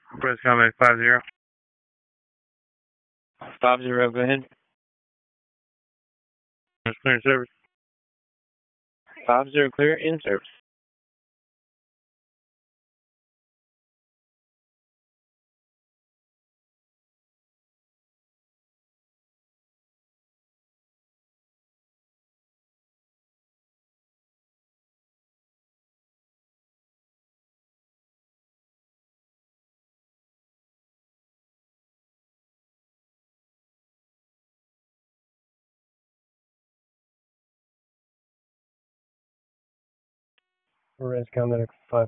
Press comment 50. 50, go ahead. Press clear in service. 50, clear in service. Press comment 5.